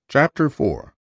Chapter 4.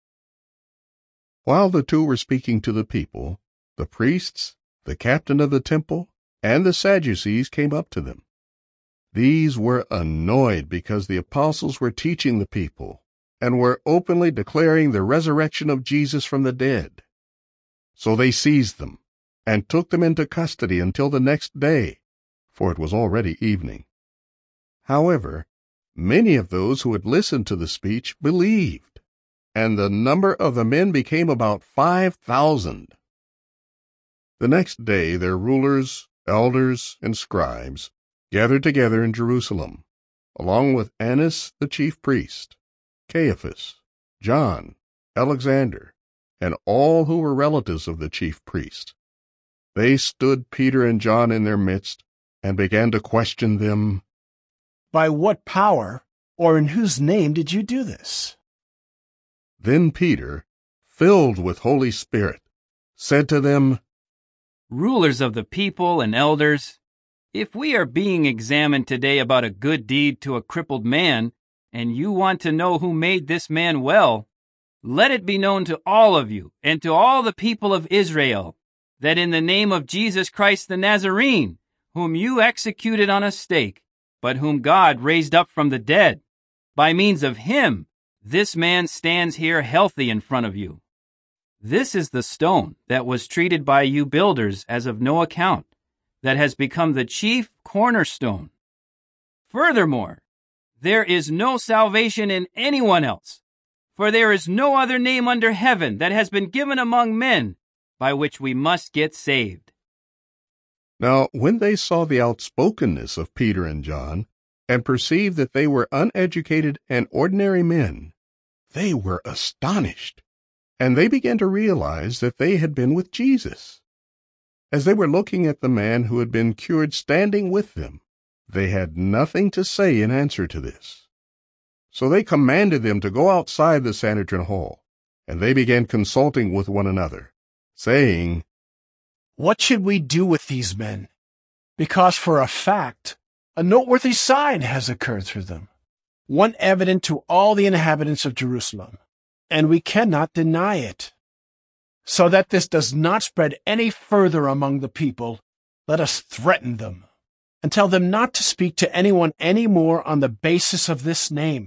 While the two were speaking to the people, the priests, the captain of the temple, and the Sadducees came up to them. These were annoyed because the apostles were teaching the people and were openly declaring the resurrection of Jesus from the dead. So they seized them and took them into custody until the next day, for it was already evening. However, many of those who had listened to the speech believed, and the number of the men became about 5,000. The next day their rulers, elders, and scribes gathered together in Jerusalem, along with Annas the chief priest, Caiaphas, John, Alexander, and all who were relatives of the chief priest. They stood Peter and John in their midst and began to question them. By what power or in whose name did you do this? Then Peter, filled with Holy Spirit, said to them, Rulers of the people and elders, if we are being examined today about a good deed to a crippled man, and you want to know who made this man well, let it be known to all of you and to all the people of Israel that in the name of Jesus Christ the Nazarene, whom you executed on a stake, but whom God raised up from the dead, by means of him, this man stands here healthy in front of you. This is the stone that was treated by you builders as of no account, that has become the chief cornerstone. Furthermore, there is no salvation in anyone else, for there is no other name under heaven that has been given among men by which we must get saved. Now, when they saw the outspokenness of Peter and John, and perceived that they were uneducated and ordinary men, they were astonished, and they began to realize that they had been with Jesus. As they were looking at the man who had been cured standing with them, they had nothing to say in answer to this. So they commanded them to go outside the Sanhedrin hall, and they began consulting with one another, saying, What should we do with these men? Because for a fact, a noteworthy sign has occurred through them, one evident to all the inhabitants of Jerusalem, and we cannot deny it. So that this does not spread any further among the people, let us threaten them, and tell them not to speak to anyone any more on the basis of this name.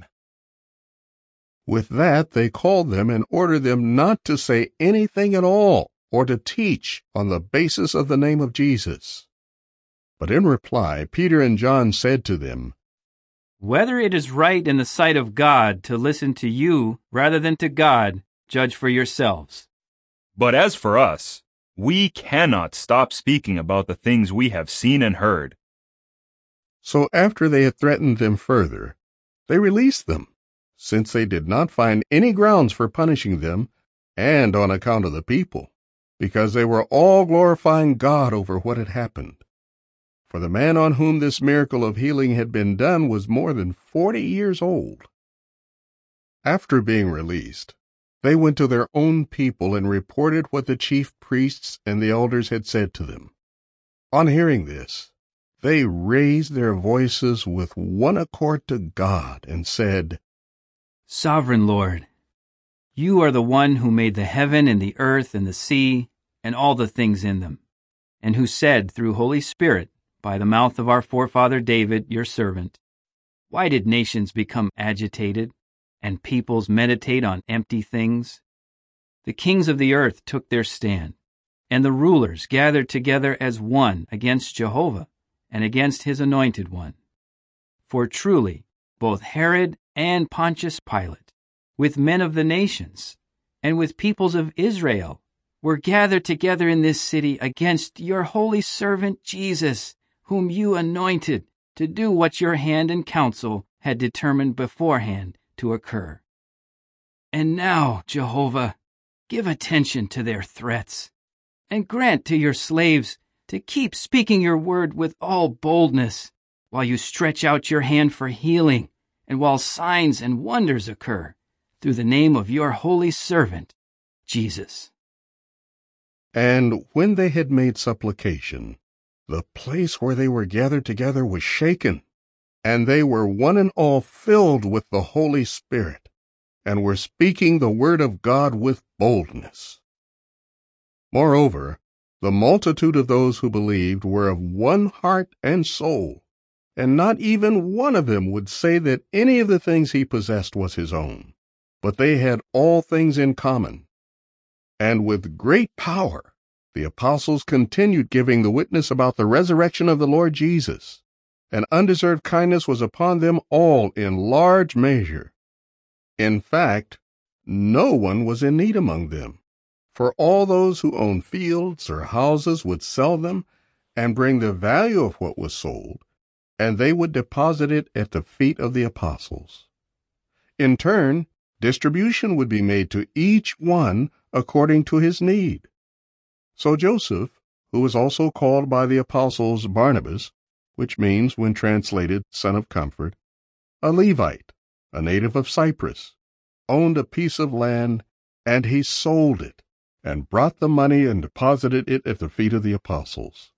With that they called them and ordered them not to say anything at all, or to teach on the basis of the name of Jesus. But in reply, Peter and John said to them, Whether it is right in the sight of God to listen to you rather than to God, judge for yourselves. But as for us, we cannot stop speaking about the things we have seen and heard. So after they had threatened them further, they released them, since they did not find any grounds for punishing them, and on account of the people, because they were all glorifying God over what had happened. For the man on whom this miracle of healing had been done was more than 40 years old. After being released, they went to their own people and reported what the chief priests and the elders had said to them. On hearing this, they raised their voices with one accord to God and said, Sovereign Lord, you are the one who made the heaven and the earth and the sea and all the things in them, and who said through Holy Spirit by the mouth of our forefather David, your servant, Why did nations become agitated and peoples meditate on empty things? The kings of the earth took their stand, and the rulers gathered together as one against Jehovah and against his anointed one. For truly, both Herod and Pontius Pilate, with men of the nations, and with peoples of Israel, were gathered together in this city against your holy servant Jesus, whom you anointed to do what your hand and counsel had determined beforehand to occur. And now, Jehovah, give attention to their threats, and grant to your slaves to keep speaking your word with all boldness, while you stretch out your hand for healing, and while signs and wonders occur, through the name of your holy servant, Jesus. And when they had made supplication, the place where they were gathered together was shaken, and they were one and all filled with the Holy Spirit, and were speaking the word of God with boldness. Moreover, the multitude of those who believed were of one heart and soul, and not even one of them would say that any of the things he possessed was his own, but they had all things in common. And with great power, the apostles continued giving the witness about the resurrection of the Lord Jesus, and undeserved kindness was upon them all in large measure. In fact, no one was in need among them, for all those who owned fields or houses would sell them and bring the value of what was sold, and they would deposit it at the feet of the apostles. In turn, distribution would be made to each one according to his need. So Joseph, who was also called by the apostles Barnabas, which means, when translated, son of comfort, a Levite, a native of Cyprus, owned a piece of land, and he sold it, and brought the money and deposited it at the feet of the apostles.